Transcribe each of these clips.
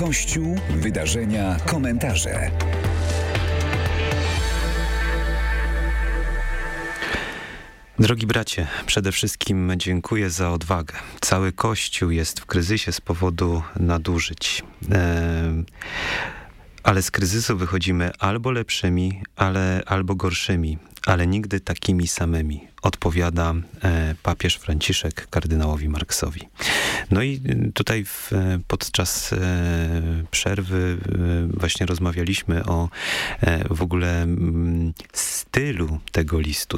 Kościół, wydarzenia, komentarze. Drogi bracie, przede wszystkim dziękuję za odwagę. Cały Kościół jest w kryzysie z powodu nadużyć. Ale z kryzysu wychodzimy albo lepszymi, albo gorszymi, ale nigdy takimi samymi, odpowiada papież Franciszek kardynałowi Marksowi. No i tutaj podczas przerwy właśnie rozmawialiśmy o w ogóle stylu tego listu,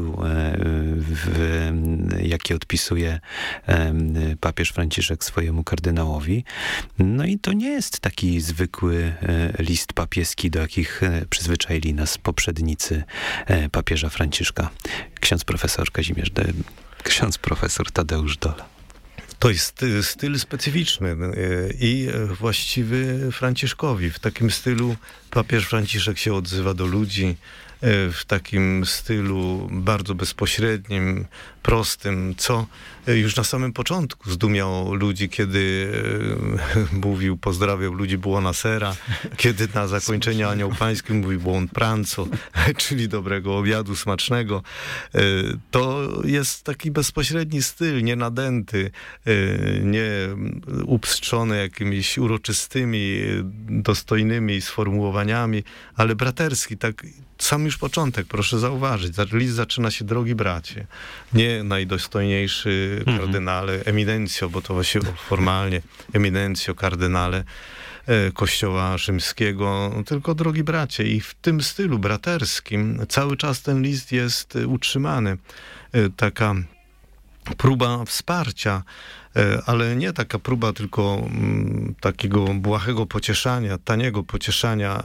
jaki odpisuje papież Franciszek swojemu kardynałowi. No i to nie jest taki zwykły list papieski, do jakich przyzwyczaili nas poprzednicy papieża Franciszka. Ksiądz profesor Tadeusz Dola. To jest styl specyficzny i właściwy Franciszkowi. W takim stylu papież Franciszek się odzywa do ludzi, w takim stylu bardzo bezpośrednim, prostym, co już na samym początku zdumiało ludzi, kiedy mówił, pozdrawiał ludzi buona sera, kiedy na zakończenie Anioł Pański mówił buon pranzo, czyli dobrego obiadu, smacznego. To jest taki bezpośredni styl, nie nadęty, nie upstrzony jakimiś uroczystymi, dostojnymi sformułowaniami, ale braterski, tak sam już początek, proszę zauważyć. List zaczyna się: drogi bracie, nie najdostojniejszy kardynale, eminencjo, bo to właśnie formalnie eminencjo, kardynale Kościoła rzymskiego, tylko drogi bracie. I w tym stylu braterskim cały czas ten list jest utrzymany. Taka próba wsparcia, ale nie taka próba tylko takiego błahego pocieszania, taniego pocieszania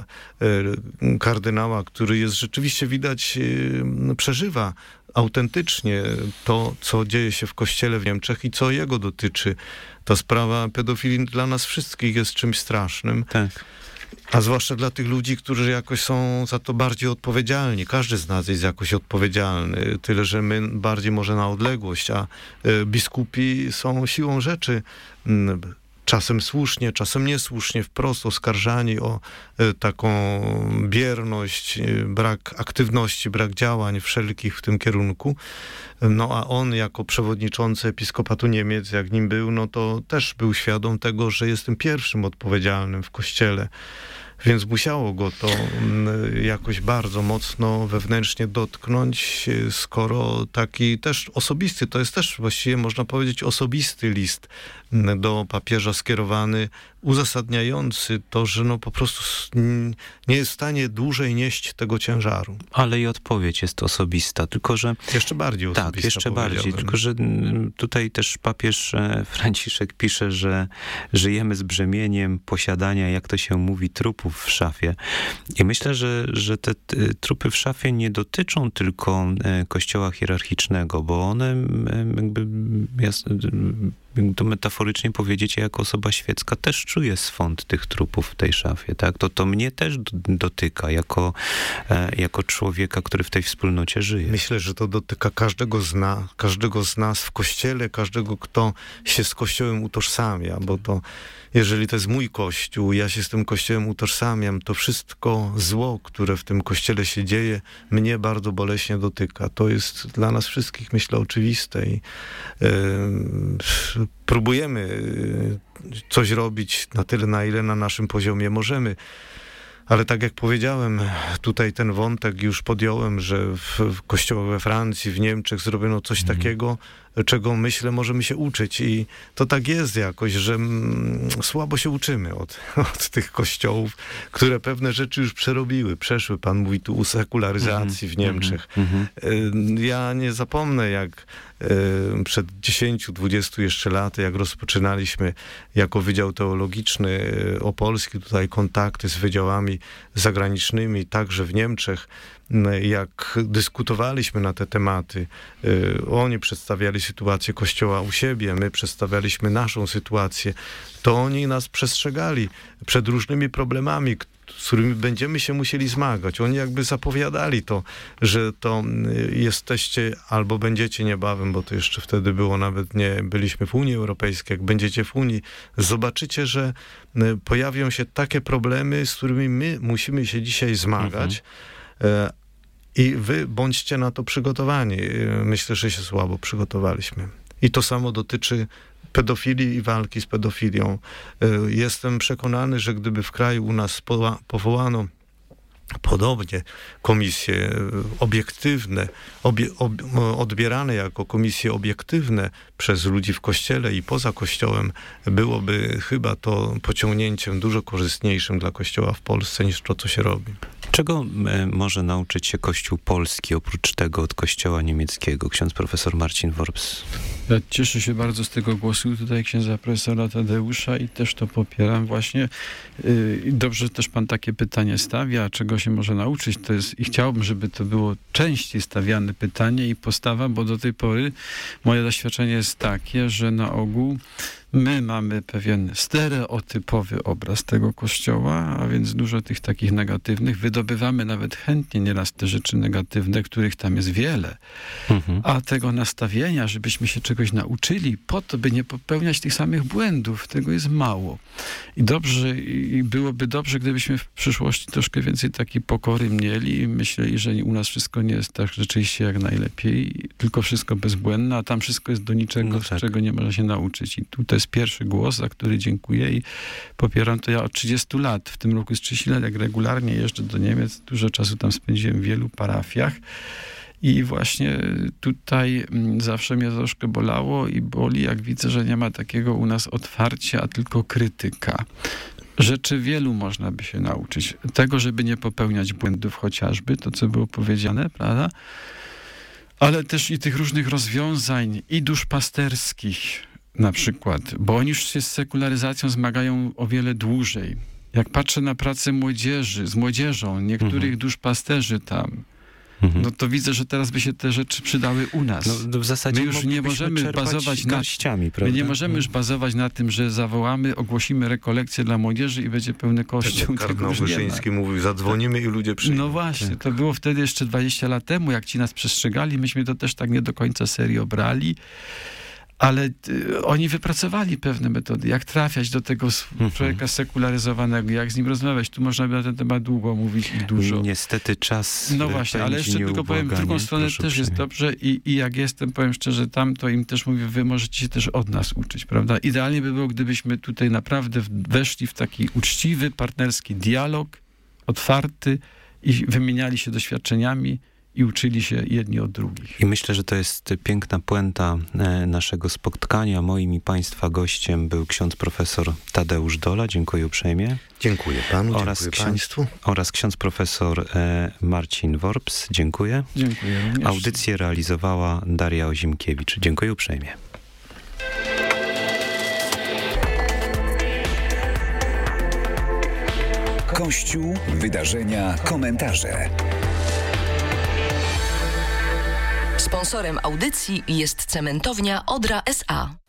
kardynała, który jest rzeczywiście, widać, przeżywa autentycznie to, co dzieje się w Kościele w Niemczech i co jego dotyczy. Ta sprawa pedofilii dla nas wszystkich jest czymś strasznym. Tak. A zwłaszcza dla tych ludzi, którzy jakoś są za to bardziej odpowiedzialni. Każdy z nas jest jakoś odpowiedzialny, tyle że my bardziej może na odległość, a biskupi są siłą rzeczy czasem słusznie, czasem niesłusznie, wprost oskarżani o taką bierność, brak aktywności, brak działań wszelkich w tym kierunku. No a on jako przewodniczący Episkopatu Niemiec, jak nim był, no to też był świadom tego, że jest tym pierwszym odpowiedzialnym w Kościele. Więc musiało go to jakoś bardzo mocno wewnętrznie dotknąć, skoro taki też osobisty, to jest też właściwie, można powiedzieć, osobisty list do papieża skierowany, uzasadniający to, że no po prostu nie jest w stanie dłużej nieść tego ciężaru. Ale i odpowiedź jest osobista, tylko że... Jeszcze bardziej osobista. Tak, jeszcze bardziej, tylko że tutaj też papież Franciszek pisze, że żyjemy z brzemieniem posiadania, jak to się mówi, trupów w szafie. I myślę, że te trupy w szafie nie dotyczą tylko kościoła hierarchicznego, bo one jakby... to metaforycznie powiedzieć, jako osoba świecka też czuję swąd tych trupów w tej szafie, tak? To mnie też dotyka, jako człowieka, który w tej wspólnocie żyje. Myślę, że to dotyka każdego z nas w Kościele, każdego, kto się z Kościołem utożsamia, bo to, jeżeli to jest mój Kościół, ja się z tym Kościołem utożsamiam, to wszystko zło, które w tym Kościele się dzieje, mnie bardzo boleśnie dotyka. To jest dla nas wszystkich, myślę, oczywiste i próbujemy coś robić na tyle, na ile na naszym poziomie możemy. Ale tak jak powiedziałem, tutaj ten wątek już podjąłem, że w kościołach we Francji, w Niemczech zrobiono coś takiego, czego, myślę, możemy się uczyć. I to tak jest jakoś, że słabo się uczymy od tych kościołów, które pewne rzeczy już przeszły. Pan mówi tu o sekularyzacji w Niemczech. Ja nie zapomnę, jak przed 10-20 jeszcze laty, jak rozpoczynaliśmy jako Wydział Teologiczny Opolski tutaj kontakty z wydziałami zagranicznymi, także w Niemczech, jak dyskutowaliśmy na te tematy, oni przedstawiali sytuację Kościoła u siebie, my przedstawialiśmy naszą sytuację, to oni nas przestrzegali przed różnymi problemami, z którymi będziemy się musieli zmagać. Oni jakby zapowiadali to, że to jesteście albo będziecie niebawem, bo to jeszcze wtedy było, nawet nie byliśmy w Unii Europejskiej, jak będziecie w Unii, zobaczycie, że pojawią się takie problemy, z którymi my musimy się dzisiaj zmagać. I wy bądźcie na to przygotowani. Myślę, że się słabo przygotowaliśmy. I to samo dotyczy pedofilii i walki z pedofilią. Jestem przekonany, że gdyby w kraju u nas powołano podobnie komisje obiektywne, odbierane jako komisje obiektywne przez ludzi w Kościele i poza Kościołem, byłoby chyba to pociągnięciem dużo korzystniejszym dla Kościoła w Polsce niż to, co się robi. Czego może nauczyć się Kościół polski, oprócz tego od Kościoła niemieckiego? Ksiądz profesor Marcin Worps. Ja cieszę się bardzo z tego głosu tutaj księdza profesora Tadeusza i też to popieram właśnie. Dobrze też pan takie pytanie stawia, czego się może nauczyć. To jest, i chciałbym, żeby to było częściej stawiane pytanie i postawa, bo do tej pory moje doświadczenie jest takie, że na ogół my mamy pewien stereotypowy obraz tego Kościoła, a więc dużo tych takich negatywnych. Wydobywamy nawet chętnie nieraz te rzeczy negatywne, których tam jest wiele. A tego nastawienia, żebyśmy się czegoś nauczyli po to, by nie popełniać tych samych błędów, tego jest mało. I dobrze, i byłoby dobrze, gdybyśmy w przyszłości troszkę więcej takiej pokory mieli i myśleli, że u nas wszystko nie jest tak rzeczywiście jak najlepiej, tylko wszystko bezbłędne, a tam wszystko jest do niczego, z czego nie można się nauczyć. I tutaj jest pierwszy głos, za który dziękuję i popieram to ja od 30 lat. W tym roku jest 30 lat, jak regularnie jeżdżę do Niemiec. Dużo czasu tam spędziłem w wielu parafiach. I właśnie tutaj zawsze mnie troszkę bolało i boli, jak widzę, że nie ma takiego u nas otwarcia, a tylko krytyka. Rzeczy wielu można by się nauczyć. Tego, żeby nie popełniać błędów chociażby, to co było powiedziane, prawda? Ale też i tych różnych rozwiązań i duszpasterskich na przykład, bo oni już się z sekularyzacją zmagają o wiele dłużej. Jak patrzę na pracę młodzieży, z młodzieżą, niektórych duszpasterzy tam, no to widzę, że teraz by się te rzeczy przydały u nas. No, w zasadzie my już nie możemy bazować prawda? My nie możemy już bazować na tym, że zawołamy, ogłosimy rekolekcję dla młodzieży i będzie pełny kościół. Kardynał Wyszyński mówił, zadzwonimy i ludzie przyjdą. No właśnie, to było wtedy jeszcze 20 lat temu, jak ci nas przestrzegali, myśmy to też tak nie do końca serio brali. Ale oni wypracowali pewne metody, jak trafiać do tego człowieka sekularyzowanego, jak z nim rozmawiać. Tu można by na ten temat długo mówić i dużo. Niestety czas. No właśnie, ale jeszcze tylko powiem, w drugą stronę też jest dobrze i jak jestem, powiem szczerze, tam to im też mówię, wy możecie się też od nas uczyć, prawda? Idealnie by było, gdybyśmy tutaj naprawdę weszli w taki uczciwy, partnerski dialog, otwarty i wymieniali się doświadczeniami i uczyli się jedni od drugich. I myślę, że to jest piękna puenta naszego spotkania. Moim i państwa gościem był ksiądz profesor Tadeusz Dola. Dziękuję uprzejmie. Dziękuję panu, dziękuję państwu. Oraz ksiądz profesor Marcin Worps. Dziękuję. Dziękuję również. Audycję realizowała Daria Ozimkiewicz. Dziękuję uprzejmie. Kościół, wydarzenia, komentarze. Sponsorem audycji jest cementownia Odra S.A.